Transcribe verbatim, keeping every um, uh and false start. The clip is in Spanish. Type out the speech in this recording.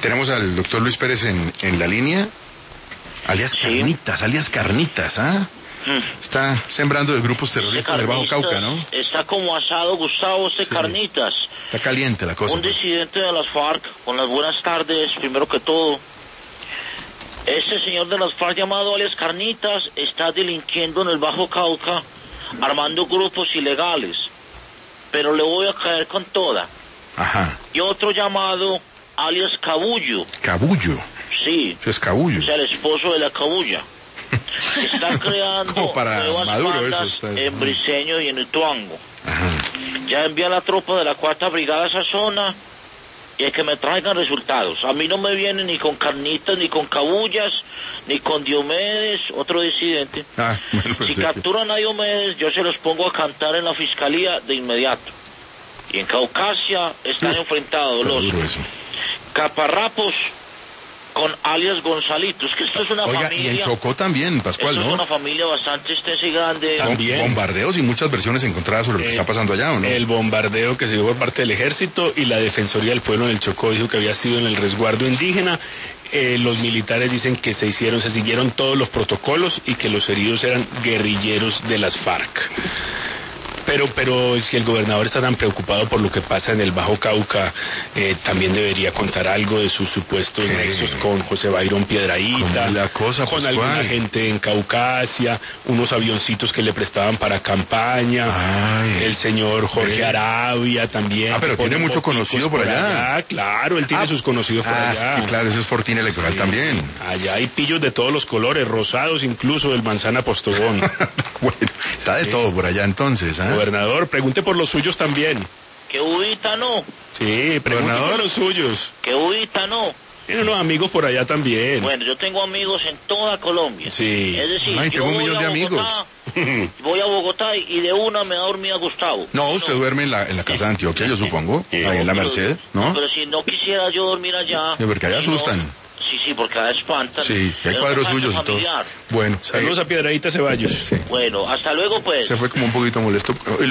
Tenemos al doctor Luis Pérez en, en la línea, alias sí. Carnitas, alias Carnitas, ¿ah? ¿eh? Mm. Está sembrando de grupos terroristas del Bajo Cauca, ¿no? Está como asado, Gustavo, este sí. Carnitas. Está caliente la cosa. Un pues. disidente de las FARC, con las buenas tardes, primero que todo. Este señor de las FARC llamado alias Carnitas está delinquiendo en el Bajo Cauca, armando grupos ilegales. Pero le voy a caer con toda. Ajá. Y otro llamado alias Cabullo. ¿Cabullo? Sí. Eso es Cabullo. O sea, el esposo de la Cabulla. Está creando como para nuevas Maduro bandas eso está... en Briceño y en Ituango. Ajá. Ya envía la tropa de la cuarta brigada a esa zona y hay que me traigan resultados. A mí no me vienen ni con Carnitas, ni con Cabullas, ni con Diomedes, otro disidente. Ah, bueno, si sí. capturan a Diomedes, yo se los pongo a cantar en la fiscalía de inmediato. Y en Caucasia están enfrentados los caparrapos con alias Gonzalitos, que esto es una Oiga, familia... y en Chocó también, Pascual, esto ¿no? es una familia bastante extensa y grande. También. Bombardeos y muchas versiones encontradas sobre lo que eh, está pasando allá, ¿o no? El bombardeo que se dio por parte del ejército y la Defensoría del Pueblo del Chocó dijo que había sido en el resguardo indígena. Eh, los militares dicen que se hicieron, se siguieron todos los protocolos y que los heridos eran guerrilleros de las FARC. Pero, pero si el gobernador está tan preocupado por lo que pasa en el Bajo Cauca, eh, también debería contar algo de sus supuestos ¿Qué? nexos con José Bayrón Piedrahíta, la cosa, con Pascual? alguna gente en Caucasia, unos avioncitos que le prestaban para campaña, Ay, el señor Jorge eh. Arabia también. Ah, pero tiene mucho conocido por allá. por allá. Claro, él tiene ah, sus conocidos por ah, allá. Sí, claro, eso es fortín electoral sí. también. Allá hay pillos de todos los colores, rosados incluso, del Manzana Postobón. Bueno, está de sí. todo por allá entonces, ¿eh? Gobernador, pregunte por los suyos también. Que Ubita no. Sí, pregunte por los suyos. Que Ubita no. Tiene unos amigos por allá también. Bueno, yo tengo amigos en toda Colombia. Sí. Es decir, Ay, yo tengo un voy millón a de Bogotá, amigos. voy a Bogotá y de una me da dormida Gustavo. No, usted no. duerme en la, en la casa de Antioquia, yo supongo. Sí. Ahí en la Merced, ¿no? Pero si no quisiera yo dormir allá. Sí, porque allá asustan. No, sí, sí, porque allá espantan. Sí, hay cuadros suyos y todo. Bueno. Saludos eh, a Piedradita Ceballos. Sí. Bueno, hasta luego pues. Se fue como un poquito molesto.